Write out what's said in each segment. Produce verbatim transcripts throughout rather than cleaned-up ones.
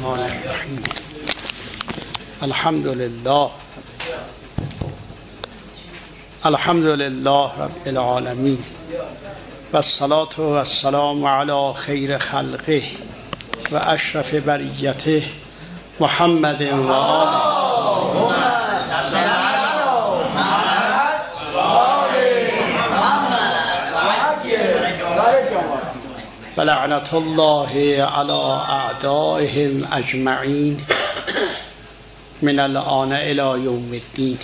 الرحمن الرحیم. الحمد لله الحمد لله رب العالمین و الصلاة و السلام علی خیر خلقه و اشرف بریته محمد و آله. و لعنت الله علی اعدائهم اجمعین من الآن الی یوم الدین.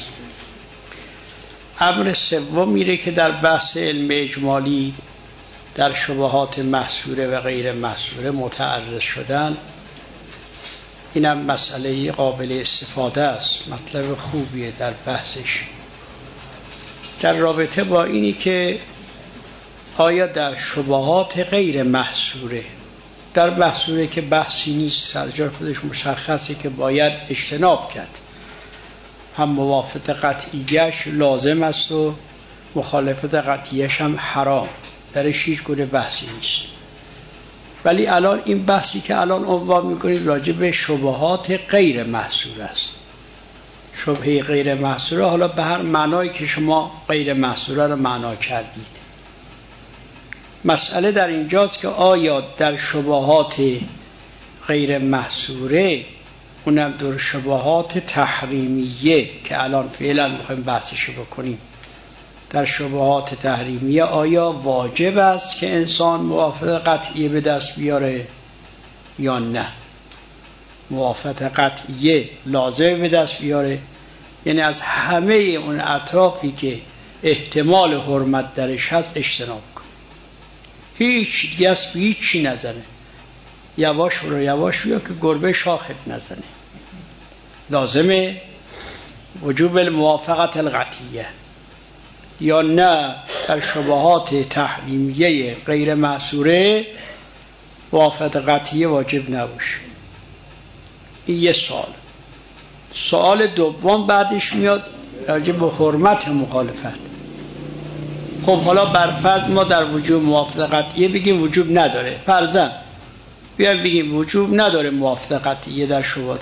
امر سوم میره که در بحث علم اجمالی در شبهات محصوره و غیر محصوره متعرض شدن. اینم مسئله قابل استفاده است، مطلب خوبیه در بحثش، در رابطه با اینی که آیا در شبهات غیر محصوره، در محصوره که بحثی نیست، سرجار خودش مشخصه که باید اجتناب کرد، هم موافقت قطعیش لازم است و مخالفت قطعیش هم حرام، درش هیچ گونه بحثی نیست. ولی الان این بحثی که الان عنوان میکنید راجع به شبهات غیر محصور است. شبهه غیر محصوره حالا به هر معنایی که شما غیر محصوره رو معنا کردید. مسئله در اینجاست که آیا در شبهات غیر محصوره، اونم در شبهات تحریمیه که الان فعلا میخوایم بحثش بکنیم، در شبهات تحریمیه آیا واجب است که انسان موافقت قطعیه به دست بیاره یا نه؟ موافقت قطعیه لازم به دست بیاره، یعنی از همه اون اطرافی که احتمال حرمت درش هست اجتناب کن، هیچ دست به هیچی نزنه، یواش برو یواش بیا که گربه شاخت نزنه. لازمه وجوب الموافقت القطعیه. یا نه در شبهات تحریمیه غیر محصوره موافقت قطعیه واجب نباشه. این یه سوال. سوال دوم بعدش میاد راجع به حرمت مخالفت. خب حالا برفرض ما در وجوب موافقت قطعیه بگیم وجوب نداره، فرضاً بیایم بگیم وجوب نداره موافقت قطعیه در شبهات.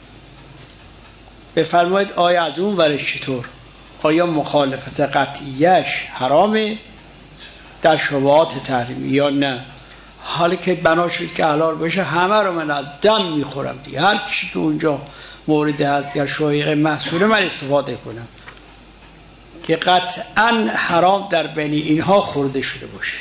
بفرمایید آیا از اون ورش چطور؟ آیا مخالفت قطعیش حرامه در شبهات تحریمی یا نه؟ حالا که بنا شد که حلال باشه همه رو من از دم میخورم دیگه، هر چی که اونجا مورد هست در شبهه محصوره من استفاده کنم که قطعا حرام در بین اینها خورده شده باشه.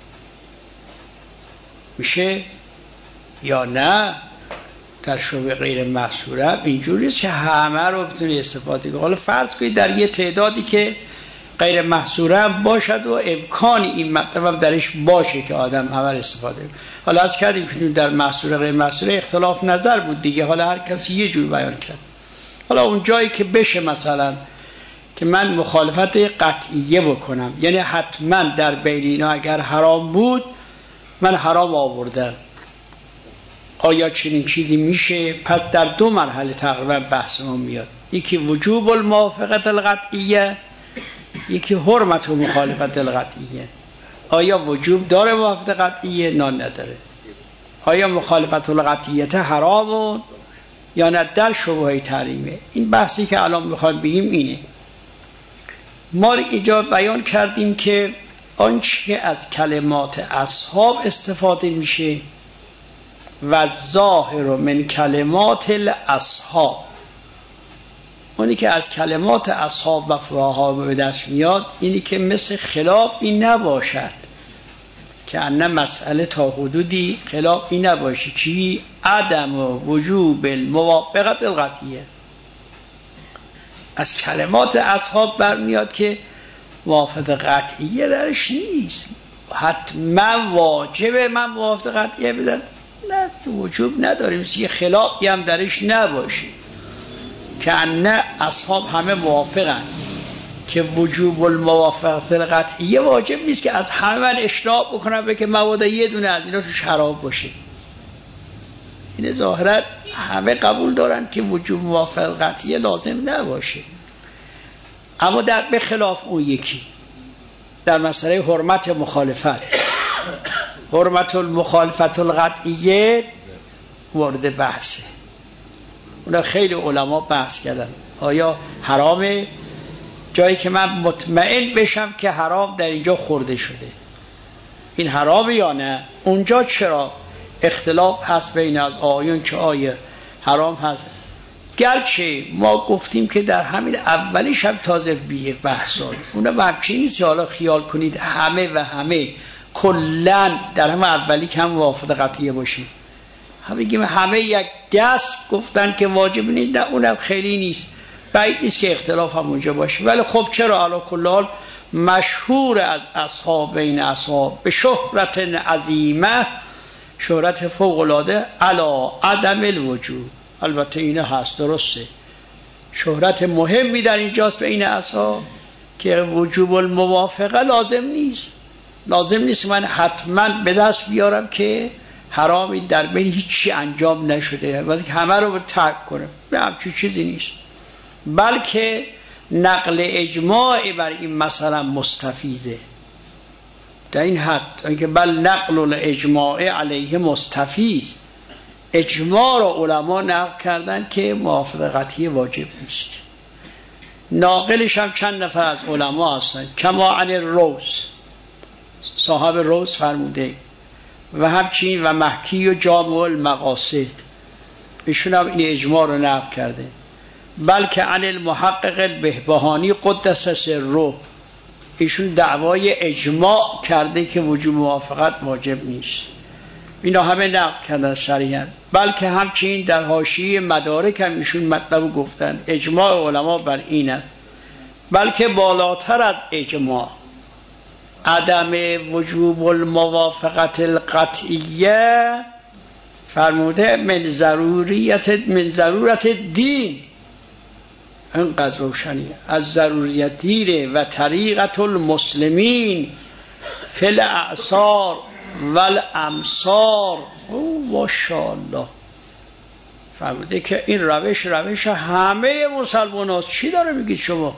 میشه یا نه در شبهه غیر محصوره اینجوری است که همه رو بتونی استفاده کنی. حالا فرض کنید در یه تعدادی که غیر محصوره هم باشد و امکانی این مطلب درش باشه که آدم همه رو استفاده کنه. حالا از کردیم که در محصوره غیر محصوره اختلاف نظر بود دیگه، حالا هر کسی یه جور بیان کرد. حالا اون جایی که بشه مثلا که من مخالفت قطعیه بکنم، یعنی حتما در بین اینا اگر حرام بود من حرام آوردم، آیا چنین چیزی میشه؟ پس در دو مرحله تقریبا بحث ما میاد، یکی وجوب الموافقت القطعیه، یکی حرمت و مخالفت القطعیه. آیا وجوب داره موافقت قطعیه؟ نه نداره. آیا مخالفت القطعیه حرامه یا نه در شبهه تحریمه؟ این بحثی که الان میخوایم بگیم اینه. ما اینجا بیان کردیم که آنچه از کلمات اصحاب استفاده میشه و ظاهر من کلمات الاصحاب، اونی که از کلمات اصحاب و فقها به دست میاد اینی که مثل خلاف این نباشد، که انه مسئله تا حدودی خلاف این نباشه چی؟ عدم و وجوب الموافقت القطعیه. از کلمات اصحاب برمیاد که موافقت قطعیه درش نیست، حتما واجبه من موافقت قطعیه بدم، نه وجوب نداریم، مثل خلافی هم درش نباشه، که انه اصحاب همه موافقن که وجوب الموافقت القطعیه واجب نیست که از همه من اجتناب بکنم به که مواد یه دونه از اینا توش حرام باشه. این ظاهرا همه قبول دارن که وجوب موافقت قطعیه لازم نباشه. اما در به خلاف اون یکی در مسئله حرمت مخالفت، حرمت المخالفت القطعیه مورد بحثه. اونا خیلی علما بحث کردن آیا حرامه، جایی که من مطمئن بشم که حرام در اینجا خورده شده این حرامه یا نه. اونجا چرا اختلاف هست بین از آیون که آیه حرام هست، گرچه ما گفتیم که در همین اولیش هم تازه بیه بحثان اونا همچین نیست حالا خیال کنید همه و همه کلن در همه اولی که هم موافق قطعیه باشیم هم بگیم همه یک دست گفتن که واجب نیست، نه اونم خیلی نیست، بعید نیست که اختلاف هم اونجا باشه. ولی خب چرا علی کل حال مشهور از اصحاب بین اصحاب به شهرت عظیمه، شهرت فوق العاده علی عدم الوجوب. البته اینه هست درسته، شهرت مهمی در اینجاست بین اصحاب که وجوب الموافقه لازم نیست، لازم نیست من حتما به دست بیارم که حرامی در بین هیچی انجام نشده واسه که همه رو ترک کنم، به همچین چیزی نیست، بلکه نقل اجماع بر این مثلا مستفیضه در این حد، اینکه بل نقل الاجماع علیه مستفیض، اجماع را علما نقل کردن که موافقه قطعی واجب نیست. ناقلش هم چند نفر از علما هستن، کما عن الروز صاحب روز فرموده و همچنین و محکی و جامع المقاصد ایشون هم این اجماع رو نقل کرده. بلکه عن المحقق البهبهانی قدس سره ایشون دعوای اجماع کرده که وجوب موافقت واجب نیست. اینا همه نقل کردن صریحا. بلکه همچنین در حاشیه مدارک هم ایشون مطلب گفتن اجماع علما بر این است. بلکه بالاتر از اجماع عدم وجوب الموافقت القطعیه فرموده من ضروریت من ضرورت دین، اینقدر روشنی از ضروریت دینه و طریقت المسلمین فی الاعصار والامصار. او ماشاءالله فرموده که این روش روش همه مسلمان هاست. چی داره میگید شما؟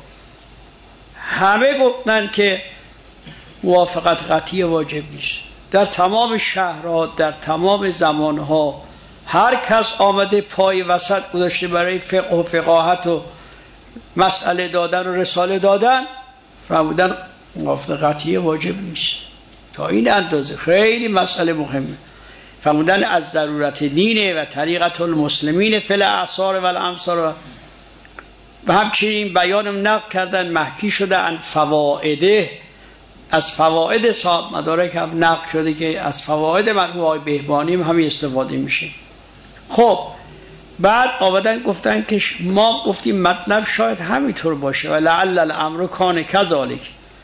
همه گفتن که موافقت قطعی واجب نیست در تمام شهرها، در تمام زمانها. هر کس آمده پای وسط گذاشته برای فقه و فقاهت و مسئله دادن و رساله دادن، فرمودن موافقت قطعی واجب نیست. تا این اندازه خیلی مسئله مهمه. فرمودن از ضرورت دینه و طریقت المسلمین فی الاعصار و الامصار. و همچنین بیانم نقل کردن محکی شده ان فوائده، از فواید صاحب مدارک هم نقل شده که از فواید مرحوم آقای بهبهانی هم همین استفاده میشه. خب بعد آمدن گفتن که ما گفتیم مطلب شاید همینطور باشه و لعل الامر کان کذالک،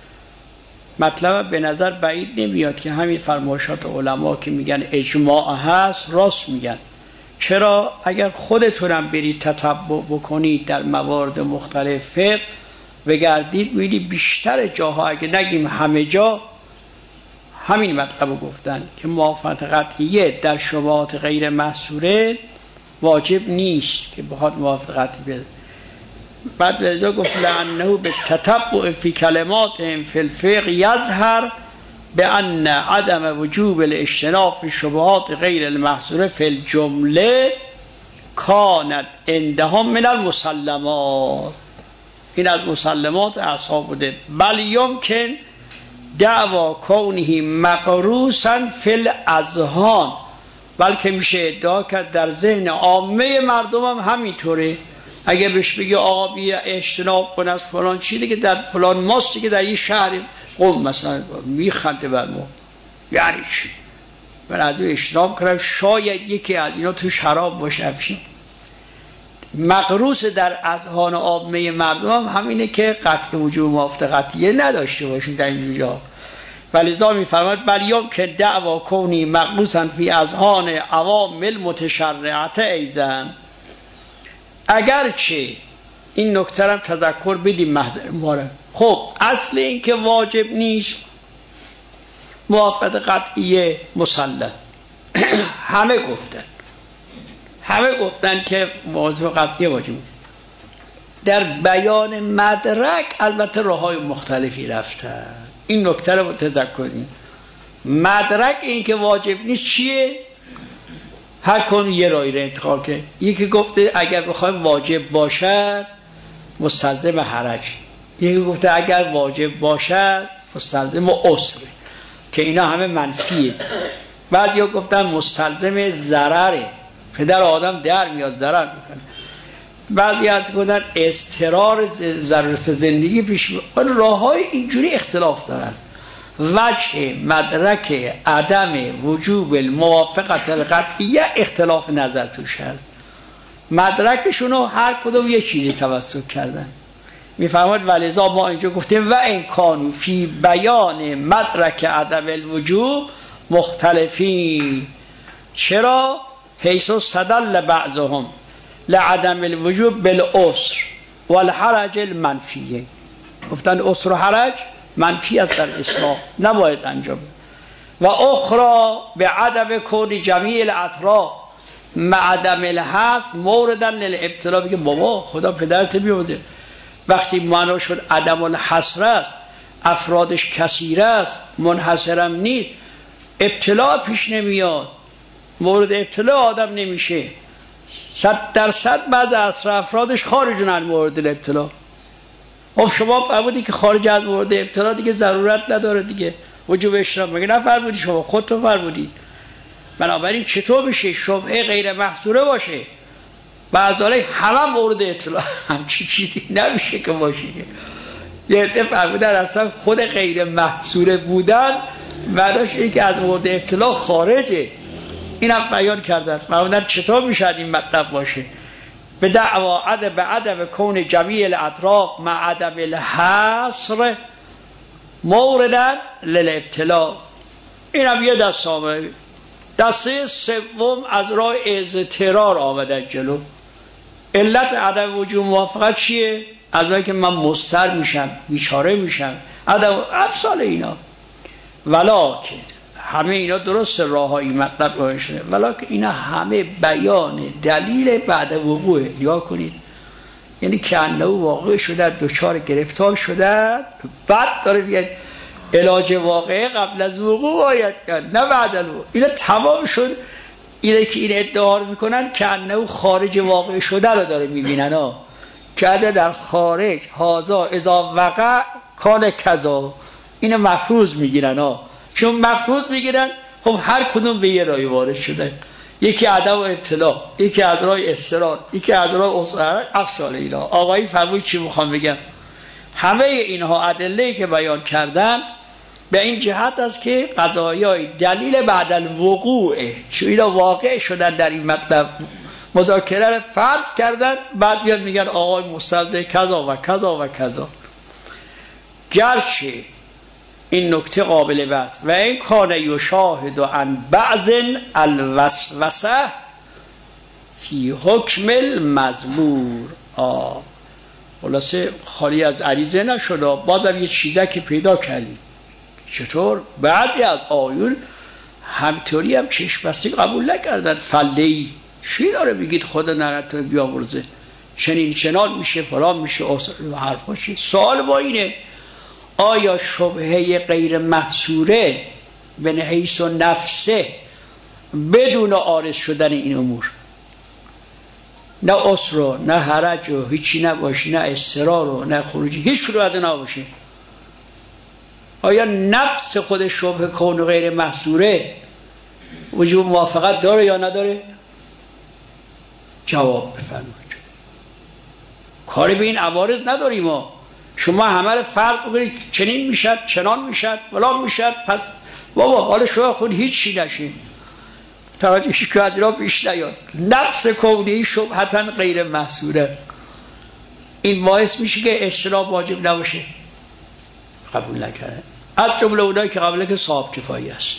مطلب به نظر بعید نمیاد که همین فرمایشات علما که میگن اجماع هست راست میگن. چرا؟ اگر خودتونم برید تتبع بکنید در موارد مختلف فقه بگردید می‌بینید بیشتر جاها اگه نگیم همه جا همین مطلب گفتن که موافقت قطعیه در شبهات غیر محصوره واجب نیست که بخواد موافقت قطعی بده. بعد لذا گفت لعنه به تتبع فی کلماتهم فی الفقه یظهر بان عدم وجوب الاجتناب فی شبهات غیر المحصوره فی الجمله کانت عندهم من المسلمات. این از مسلمات اصحاب بوده. بل یمکن دعوا کونه مقروسا فی الاذهان، بلکه میشه ادعا کرد در ذهن عامه مردم هم همینطوره. اگه بهش بگی آقا بیا اجتناب کن از فلان چیزی که در فلان ماستی که در یه شهر قم مثلا میخنده بر ما، یعنی چی؟ من از اون اجتناب کنم شاید یکی از اینا توش حرام باشه. افشین مقروس در اذهان عامه مردم هم همینه که قطع وجوب موافقت قطعیه نداشته باشین در اینجا. ولذا میفرماید بل یمکن دعوا کونی مقروسا فی اذهان عوام المتشرعه ایضا. اگرچه این نکته هم تذکر بدیم محضر ماره. خب اصل این که واجب نیست موافقت قطعیه مسلم همه گفتن همه گفتن که موافقت قطعیه واجب نیست. در بیان مدرک البته راههای مختلفی رفتن. این نکته رو تذکر کنیم. مدرک این که واجب نیست چیه؟ هر کن یه رای را انتخاب کرد. یکی گفته اگر بخوایم واجب باشد مستلزم حرج، یکی گفته اگر واجب باشد مستلزم عسر، که اینا همه منفیه. بعد یا گفتن مستلزم ضرره، پدر آدم در میاد ضرر میکنه. بعضی از گفتن اضطرار ضرورت زندگی پیش میاد. راه های اینجوری اختلاف دارن. وجه مدرک عدم وجوب الموافقت القطعیه اختلاف نظر توش هست. مدرکشونو هر کدوم یه چیزی توسط کردن. میفرماید ولذا ما اینجا گفتیم و این کانو فی بیان مدرک عدم الوجوب مختلفین. چرا؟ حیث استدل بعضهم لعدم الوجوب بالعسر والحرج المنفیه. گفتن عسر و حرج منفی است در اسلام، نباید انجام. و اخرى به عدم کون جمیع الاطراف مع عدم الحصر موردن للابتلا. بگه بابا خدا پدرت بیامرزه، وقتی معنا شد عدم الحصر است، افرادش کثیر است، منحصرم نیست، ابتلا پیش نمیاد، مورد ابتلا آدم نمیشه. صد درصد بعض از افرادش خارجن از مورد الابتلا. خب شما فرمودی که خارج از مورد ابتلا دیگه ضرورت نداره دیگه وجوب اشراف، مگه نفرمودی شما؟ خودتون فرمودید. بنابراین چطور بشه شبهه غیر محصوره باشه بعضی همه مورد اطلاع؟ همچی چیزی نمیشه که باشه. یه عده فرمودن اصلا خود غیر محصوره بودن معناش اینه که از مورد اطلاع خارجه. این هم بیان کردن. فرمودن چطور میشه این مطلب باشه؟ به دعوا عدم به عدم کون جمیع الاطراف مع عدم الحصر موردن للابتلا. این هم یه دست آمده. دسته سوم از راه اضطرار آمدن جلو. علت عدم وجود موافقت چیه؟ از راهی که من مضطر میشم، بیچاره میشم، عدم افصال اینا. ولکن همه اینا درست راه های مطلب باید شده، ولکن اینا همه بیان دلیل بعد وقوعه. نگاه کنید، یعنی که انه واقع شده، دوچار گرفتار شده، بعد داره بیاد علاج واقعه قبل از وقوع باید کرد، نه بعد از وقوع. اینا تمام شد. اینه که این ادعا میکنن که انه خارج واقع شده رو داره میبینن ها، که در خارج هازا اذا وقع کان کذا. اینو مفروض میگیرن ها. چون مفروض میگیرن خب هر کدوم به یه راه وارد شده، یکی عدم ابتلا، یکی از راه اضطرار، یکی از راه اصرار، افصال اینا. آقایی فرمود چی میخوام بگم؟ همه اینها ادله‌ای که بیان کردن به این جهت است که قضایای دلیل بعد الوقوعه، چون اینا واقع شدن در این مطلب، مذاکره رو فرض کردن، بعد بیان میگن آقای مستلزم کذا و کذا و کذا. گرچه این نکته قابل بحث و این کان یشاهد عن بعض الوسوسه فی حکم المزمور. آه خلاصه خالی از عریضه نشد، بازم یه چیزه که پیدا کردیم. چطور؟ بعضی از آیون همطوری هم چشم بسته قبول نکردن. فلهی چی داره بگید خدا نرتون بیامرزه، چنین چنان میشه، فلان میشه، حرفا چی؟ سوال با اینه آیا شبهه غیر محصوره به حیث و نفسه بدون عارض شدن این امور، نه عسر و نه حرج و هیچی نباشه، نه اضطرار و نه خروجی، هیچ رو از نباشه، آیا نفس خود شبهه کون غیر محصوره وجوب موافقت داره یا نداره؟ جواب بفرمایید. کاری به این عوارض نداریم ما. شما همه رو فرض بگیرید چنین میشد، چنان میشد، فلان میشد، پس بابا حالا شما خود هیچی نشین، توجهش که از را پیش نیاد. نفس کونی شبهتاً غیر محصوره، این باعث میشه که اجتناب واجب نباشه. قبول نکرده. از جمله اونایی که قبله که صاحب کفایی است.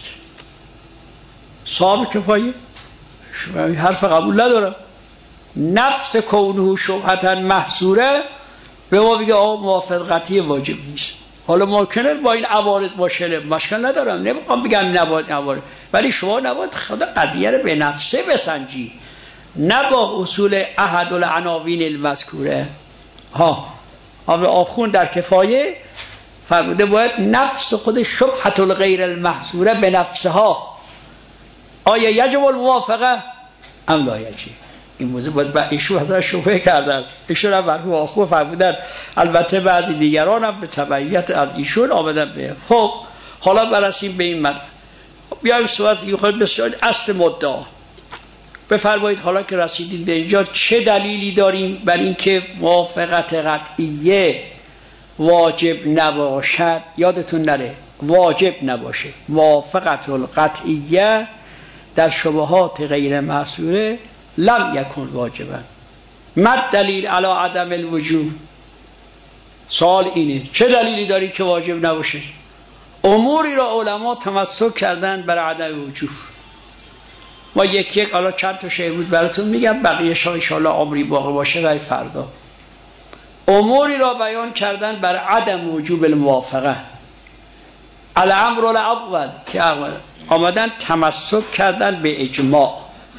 صاحب کفایی شما این حرف قبول ندارم. نفس کونه شبهتاً محصوره به ما بگه آقا موافقتی واجب نیست. حالا ممکنه با این عوارض باشه، مشکل ندارم، نمیخوام بگم نباید عوارض، ولی شما نباید خدا قضیه رو به نفسه بسنجی، نه با اصول احد العناوین المذکوره. ها آقا آخون در کفایه فرموده باید نفس خود شبهت الغیر المحصوره به نفسها. آیا یجب الموافقه؟ ام لا یجب. این موضوع باید با ایشون حضرت شبهه کردن، ایشون هم مرحوم آخو فرمودن، البته بعضی دیگران هم به تبعیت از ایشون آمدن به. خب حالا برسیم به این مطلب. بیایم صحبت که خود بسیار اصل مدعا. بفرمایید حالا که رسیدید به اینجا چه دلیلی داریم بر اینکه موافقت قطعیه واجب نباشد؟ یادتون نره واجب نباشه. موافقت القطعیه در شبهات غیر محصوره لم یکن واجبا. مد دلیل علی عدم الوجوب. سوال اینه چه دلیلی داری که واجب نباشه؟ اموری را علما تمسک کردن بر عدم وجوب. ما یک یک حالا چند تا شی بود براتون میگم، بقیه شا ان شاء الله عمری باقی باشه برای فردا. اموری را بیان کردن بر عدم وجوب الموافقه. الامر الاول که آمدن تمسک کردن به اجماع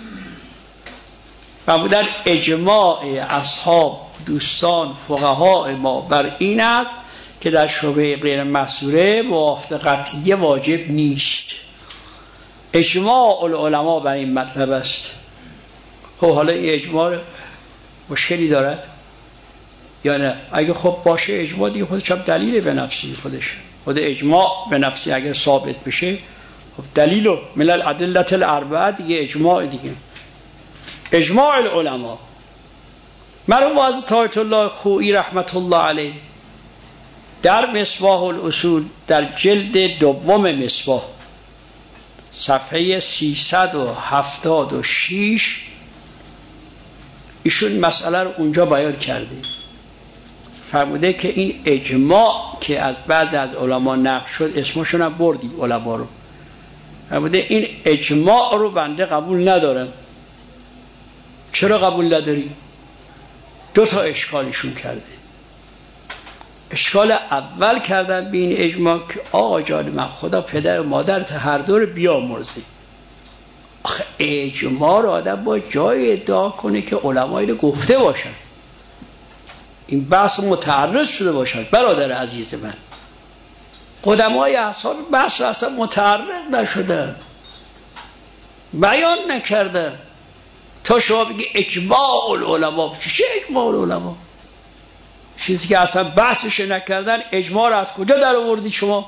و بودن اجماع اصحاب دوستان فقها ما بر این است که در شبهه غیر محصوره موافقت قطعیه واجب نیست. اجماع العلماء بر این مطلب است. خب حالا این اجماع مشکلی دارد یا نه؟ اگه خب باشه اجماع دیگه خودش هم دلیل به نفسی خودش، خود اجماع به نفسی اگه ثابت بشه خب دلیل من الادله الاربعه دیگه اجماع دیگه. اجماع العلماء. مرحوم حضرت آیت الله خویی رحمت الله علیه در مصباح الاصول در جلد دوم مصباح صفحه سیصد و هفتاد و شش ایشون مسئله رو اونجا بیان کرده. فرموده که این اجماع که از بعض از علما نقل شد اسمشون هم بردیم علما رو، فرموده این اجماع رو بنده قبول ندارم. چرا قبول نداری؟ دو تا اشکالشون کرده. اشکال اول کردن به این اجماع که آقا جان من خدا پدر و مادرت هر دو رو بیامرزه. آخه اجماع رو آدم با جای ادعا کنه که علمایی رو گفته باشن، این بحث متعرض شده باشد. برادر عزیز من، قدمای اصحاب بحث رو اصلا متعرض نشده، بیان نکرده تا شما بگی اجماع العلماء. چه اجماع العلماء؟ چیزی که اصلا بحثش نکردن اجماع رو از کجا در آوردی شما؟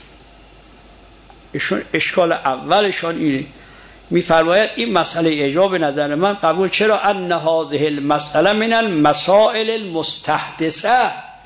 ایشون اشکال اولشان اینه. میفرماید این مسئله اجماع به نظر من قبول. چرا؟ ان هذه المسئله من المسائل المستحدثه.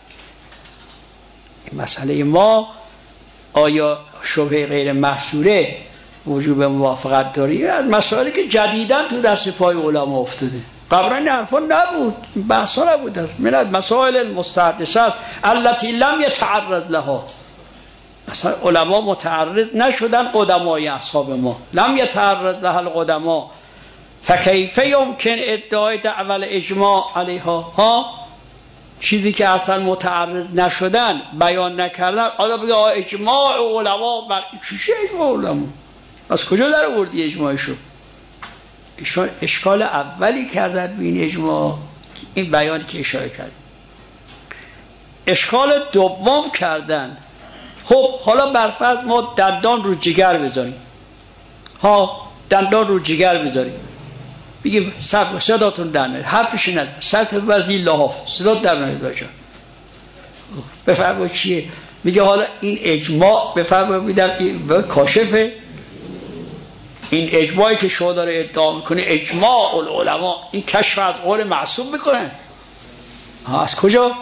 این مسئله ما آیا شبهه غیر محصوره وجوب موافقت داری؟ از مسائلی که جدیداً تو دست پای علما افتاده، قبلا این حرفا نبود، این بحثا نبود. است من المسائل المستحدثه التي لم يتعرض لها. مثلا علما متعرض نشدن، قدمای اصحاب ما لم يتعرض لها القدماء، فكيف يمكن ادعای دعوی الاجماع علیها؟ ها چیزی که اصلا متعرض نشدن، بیان نکردن، حالا بگه اجماع علما بر چیه؟ اجماع علما از کجا در آوردی اجماعشو؟ ایشون اشکال اولی کردن به این اجماع، این بیانی که اشاره کرد. اشکال دوم کردن خب حالا برفرض ما دندان رو جگر بذاریم، ها دندان رو جگر بذاریم، بگیم صداتون در نید، حرفشی نزد، سرت بزنی لحاف، صدات در نید باشه. بفرمایید چیه؟ میگه حالا این اجماع بفرمایید میدم این کاشفه. این اجماعی که شما داره ادعا میکنه اجماع العلماء، این کشف از قول معصوم میکنه. ها از کجا؟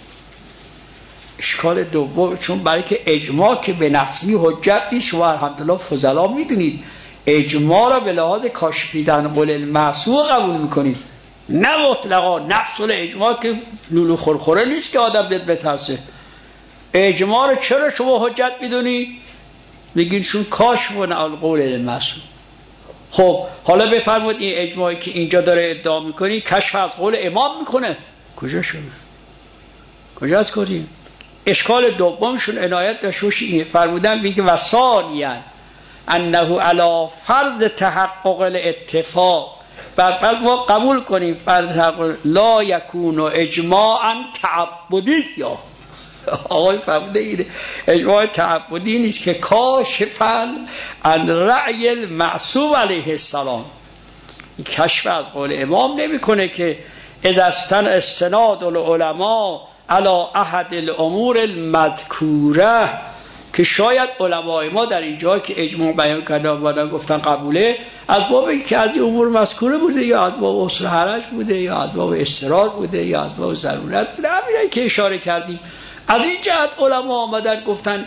اشکال دوم، چون برای که اجماع که به نفسی حجت نیست، شما الحمدلله فضلا میدونید اجماع را به لحاظ کاشفیدن قول المعصوم قبول میکنید، نه مطلقا. نفس الاجماع که لولو خورخوره نیست که آدم بیاد بترسه. اجماع رو چرا شما حجت میدونی؟ میگین چون کاشف قول المعصوم. خب حالا بفرمایید این اجماعی که اینجا داره ادعا میکنی کشف از قول امام میکنه، کجا شده؟ کجا از کنیم؟ اشکال دومشون عنایت داشته اینه، فرمودن میگه و ثانیاً انه علی فرض تحقق الاتفاق، بر ما قبول کنیم فرض تحقق لا یکون اجماعا تعبدی. یا آقای فرموده اینه اجماع تعبدی نیست که کاشفاً عن رأی المعصوم علیه السلام، این کشف از قول امام نمیکنه که اذا استن استناد العلماء علی احد الامور المذکوره، که شاید علمای ما در اینجا که اجماع بیان کردن و گفتن قبوله، از باب اینکه از این امور مذکوره بوده یا از باب اصل حرج بوده یا از باب استراد بوده یا از باب ضرورت بوده، همینایی که اشاره کردیم. از این جهت علما آمدن گفتن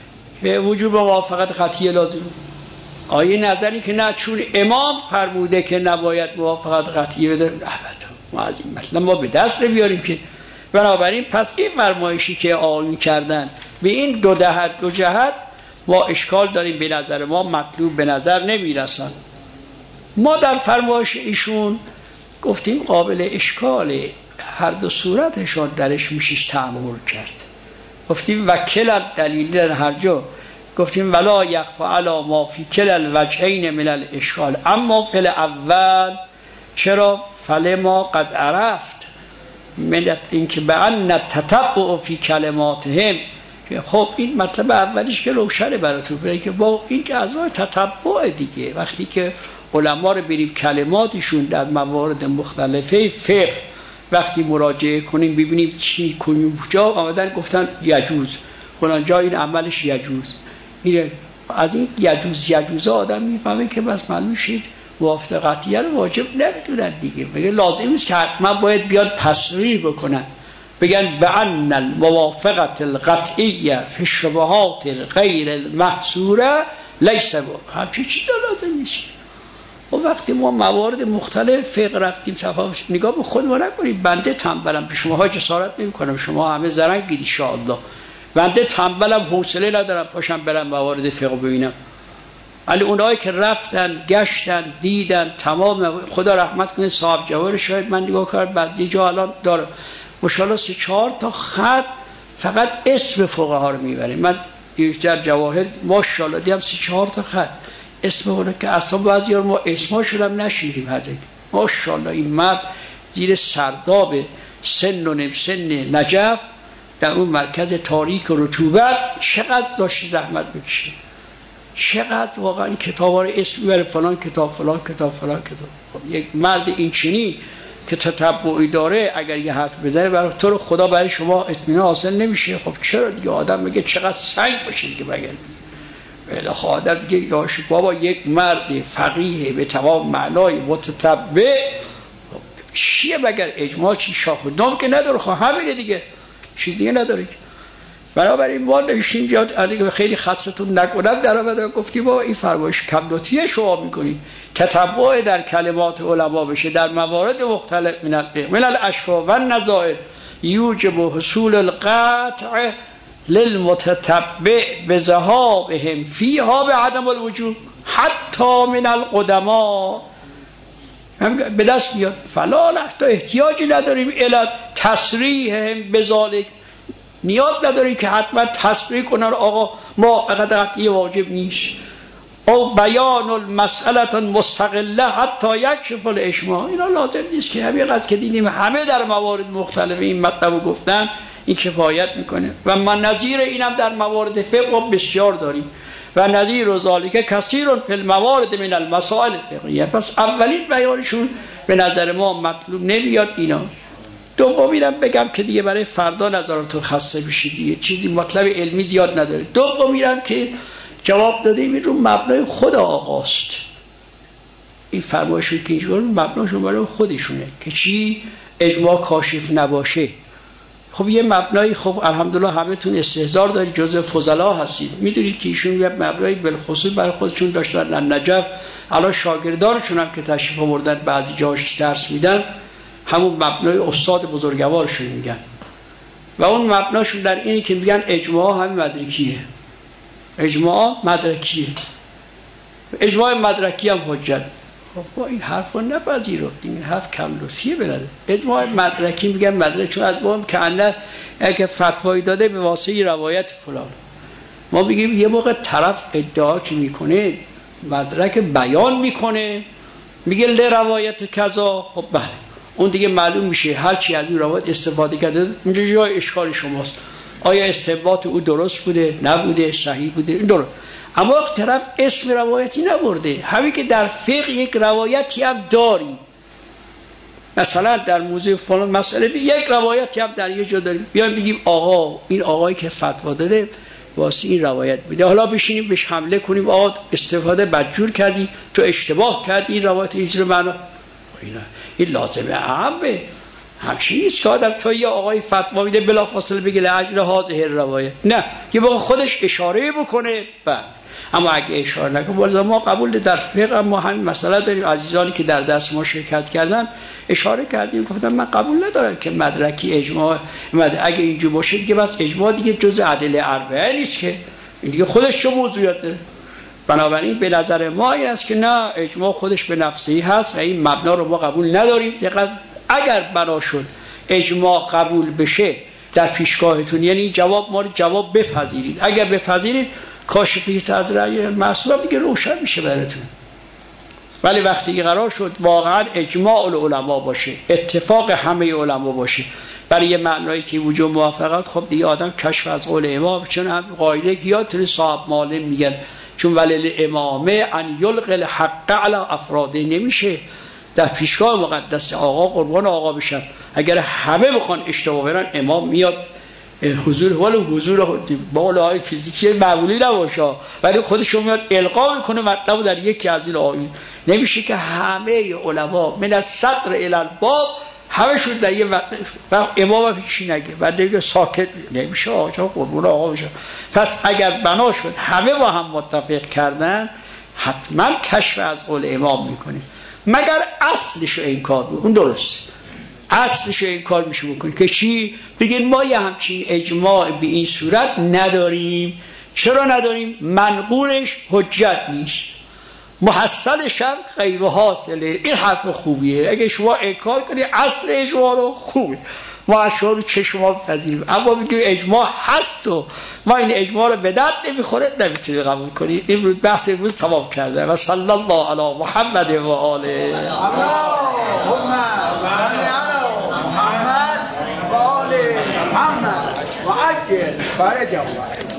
وجوب موافقت قطعی لازم. آیه نظری که نه چون امام فرموده که نباید موافقت قطعی بده، البته ما از این مثلا ما به دست بیاریم که بنابراین پس این فرمایشی که آیین کردن به این دو جهت دو جهت ما اشکال داریم، به نظر ما مطلوب به نظر نمیرسن. ما در فرمایش ایشون گفتیم قابل اشکاله، هر دو صورتشون درش میشیش تعامل کرد. گفتیم وکل دلیل در هر جا، گفتیم ولا یخفى علی ما فی کل الوجهین من الاشکال، اما فی الاول چرا فلما قد عرفت من اینکه بأن التتبع فی کلماتهم. خب این مطلب اولیش که روشنه براتون برای که با این که از راه تتبع دیگه، وقتی که علما رو بریم کلماتشون در موارد مختلفه فقه وقتی مراجعه کنیم ببینیم چی کنیم، جا آمدن گفتن یجوز فلان جا این عملش یجوز، این از این یجوز یجوز آدم میفهمه که بس معلوم شد موافقت قطعیه رو واجب نمیدونن دیگه، میگه لازم نیست که حتما باید بیاد تصریح بکنن بگن بأن الموافقت القطعیه فی الشبهات غیر المحصوره لیس با همچین چیز لازم نیست. و وقتی ما موارد مختلف فقه رفتیم صفحه نگاه به خود ما نکنید، بنده تنبلم، به شما ها جسارت نمی کنم، شما همه زرنگید ان شاء الله، بنده تنبلم حوصله ندارم پاشم برم موارد فقه ببینم. ولی اونایی که رفتن گشتن دیدن تمام، خدا رحمت کنه صاحب جواهر شاید من نگاه کردم بعضی جا الان داره ماشاءالله سه چهار تا خط فقط اسم فقها رو میبره. من در جواهر ماشاءالله دیدم سه چهار تا خط اسم اون که اصلا بعضی ما اسماشون هم نشیدیم هر دیگه. ماشاءالله این مرد زیر سرداب سن و نیم سن نجف در اون مرکز تاریک و رطوبت چقدر داشت زحمت بکشه، چقدر واقعا این کتابا رو اسم میبره فلان کتاب فلان کتاب فلان کتاب. یک مرد این چنین که تتبعی داره اگر یه حرف بزنه برای تو رو خدا برای شما اطمینان حاصل نمیشه. خب چرا دیگه آدم میگه چقدر سنگ باشه دیگه مگر دیگه بله خدا دیگه یاش بابا یک مرد فقیه به تمام معنای متتبع چیه مگر اجماع چی شاخ و دام که نداره، خب همینه دیگه چیز دیگه نداره. بنابراین ما نوشتیم جاد خیلی خستتون نکنم در آمده گفتیم با این فرمایش کم لطفیه شما میکنید تتبع در کلمات علما بشه در موارد مختلف من من الاشفاء و النظائر یوجب حصول القطع للمتتبع بذهابهم فیها به عدم الوجوب حتی من القدماء به دست بیاد. فلا حتی احتیاجی نداریم الی تصریحهم بذالک، نیاز نداریم که حتما تصریح کنن آقا ما فقط قطعی واجب نیست او بیان المسئله مستقله حتی یکشف الاجماع. اینا لازم نیست که همین قضیه که دیدیم همه در موارد مختلف این مطلب گفتن این کفایت میکنه. و من نظیر اینم در موارد فقه بسیار داریم و نظیر و ذالک کثیر فی الموارد من المسائل الفقهیه. پس اولین بیانشون به نظر ما مطلوب نمیاد اینا. دومیرم بگم که دیگه برای فردا نظراتون خسته بشید دیگه چیزی مطلب علمی زیاد نداره. دومیرم که جواب دادیم این رو مبنای خود آقاست، این فرمایشون که اینجور مبناشون برای خودشونه که چی اجماع کاشف نباشه. خب یه مبنایی خب الحمدلله همه تون استحضار دارید جزء فضلا هستید، میدونید که ایشون یه مبنایی بالخصوص برای خودشون داشتن نجف، الان شاگردارشون هم که تشریف آوردن بعضی جاش درس میدن همون مبنای استاد بزرگوارشون میگن و اون مبناشون در اینه که میگن اجماع هم مدرکیه، اجماع مدرکیه، اجماع مدرکی هم حجت. خب با این حرف رو نپذیرفتیم، این حرف کم لطفیه بلده. اجماع مدرکی میگن مدرک چون از ما هم که انه اگه فتوایی داده به واسطه روایت فلان، ما بگیم یه موقع طرف ادعا که میکنه مدرک بیان میکنه میگه ل روایت کذا، خب بله اون دیگه معلوم میشه هر چی از اون روایت استفاده کرده اینجا جای اشکال شماست، آیا استنباط او درست بوده نبوده صحیح بوده این درست. اما طرف اسم روایتی نبرده. همین که در فقه یک روایتی هم داریم، مثلا در موضوع فلان مسئله یک روایتی هم در یه جا داریم، بیایم بگیم آقا این آقایی که فتوا داده واسه این روایت میده، حالا بشینیم بهش حمله کنیم آقا استفاده بدجور کردی، تو اشتباه کردی، این روایت اینجوری معنا. این لازمه اهمه. همچین نیست که آدم تا یه آقای فتوا میده بلافاصله بگه لاجل هذه روایت، نه، یه واقع خودش اشاره بکنه. بعد اما اگه اشاره نکنه، باز ما قبول در فقه ما همین مسئله داریم. عزیزانی که در درس ما شرکت کردن اشاره کردیم، گفتم من قبول ندارم که مدرکی اجماع مد... اگه اینجوری باشه دیگه بس اجماع دیگه جز ادله اربعه نیست که، این دیگه خودش چه موضوعیت داره. بنابراین به نظر ما این است که نه، اجماع خودش به نفسه هست و این مبنا رو ما قبول نداریم. دقیقاً اگر بنا شد اجماع قبول بشه در پیشگاهتون، یعنی جواب ما رو جواب بپذیرید، اگر بپذیرید کاشفیت از رأی معصوم دیگه روشن میشه براتون. ولی وقتی که قرار شد واقعا اجماع العلماء باشه، اتفاق همه علما باشه برای یه معنایی که وجود موافقت، خب دیگه آدم کشف از قول امام، چون هم قاعده که یادتونه صاحب مالم میگن چون ولی امامه ان یلقی الحق علی افراده، نمیشه در پیشگاه مقدس آقا قربان آقا بشن. اگر همه بخوان اشتباه برن، امام میاد حضور، ولی حضور بالای فیزیکی معمولی نباشه، ولی خودشون میاد القا میکنه مطلب در یکی از این آیین. نمیشه که همه علما من از صدر الی الباب همشون در یه وقت امام هیچی نگه بعد دیگه ساکت، نمیشه آقا قربون آقا بشه. پس اگر بنا شد همه با هم متفق کردن، حتما کشف از قول امام میکنه، مگر اصلش رو انکار بود، اون درست اصلش رو انکار میشه بکنه که چی؟ بگین ما یه همچین اجماع به این صورت نداریم. چرا نداریم؟ منقولش حجت نیست، محصلش هم غیر حاصله. این حرف خوبیه، اگه شما انکار کنی اصل اجماع رو، خوبه، ما از شما رو چه شما بپذیریم. اما بگیم اجماع هست و ما این اجماع رو به درد نمیخوره، نمیتونی قبول کنی. امروز بحث امروز تمام کرده و صلی الله علی محمد و آله. اللهم صل علی محمد و آل محمد و عجل فرجهم.